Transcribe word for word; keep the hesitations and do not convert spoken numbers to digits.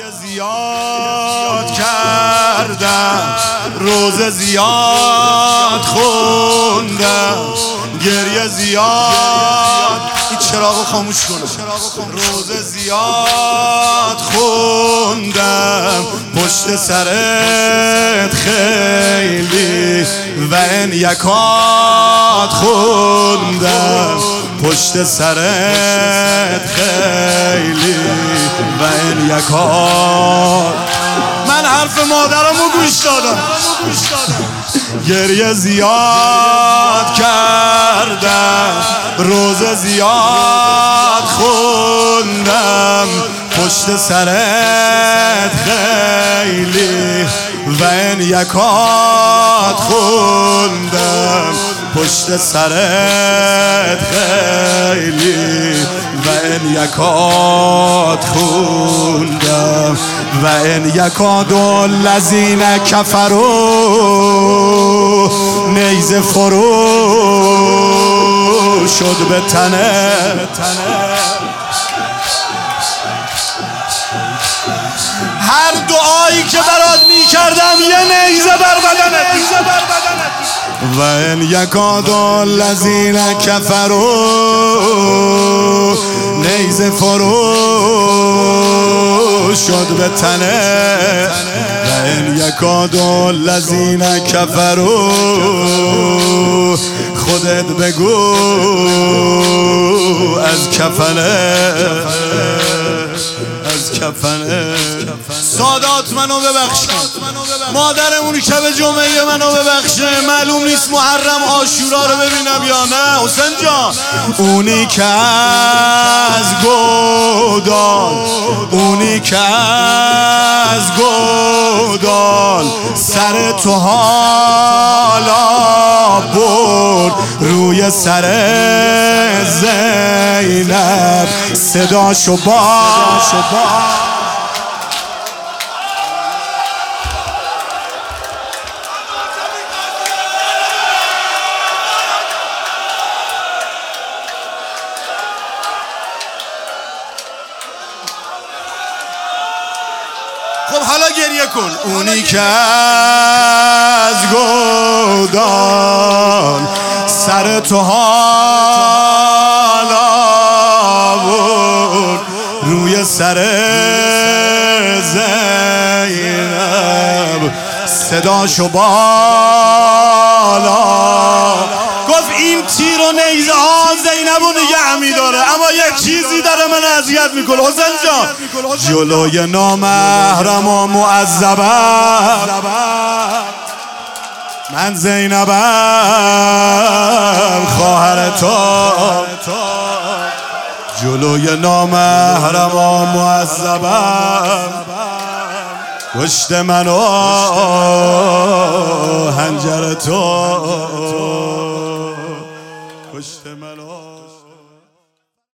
گریه زیاد کردم، روزه زیاد خوندم، گریه زیاد، این چراغو خاموش کنم، روزه زیاد خوندم، پشت سرت خیلی و این یکات خوندم، پشت سرت خیلی و این یکات. من حرف مادرمو گوش دادم، گریه زیاد کردم، روزه زیاد خوندم، پشت سرت خیلی و این یکات خوندم، پشت سرت خیلی و این یکات خوندم و این یکاد الذین کفروا نیزه فرو شد به تنه. هر دعایی که برات میکردم یه نیزه بر بدنت، و این یکاد الذین کفروا نیزه فرو شد به تنه، و این یکاد الذین کفروا خودت بگو از کفنه، از کفنه. سادات منو ببخشن، مادرمون شب جمعه منو ببخشه، معلوم نیست محرم عاشورا رو ببینم یا نه. حسین جان اونی که از گودال، اونی که از گودال سر تو حالا برد روی سر زینب، صداشو با خب حالا گریه کن. اونی که از گودال سر تو حالا بود روی سر زینب، صداشو بالا گفت این تیر و نیزه ها زینبو نگه می‌داره، اما یک چیزی داره من اذیت میکنه. حسین جان جلوی نامحرم و معذبم، من زینبم خواهر تو، جلوی نامحرم و معذبم، کشت منو هنجر تو.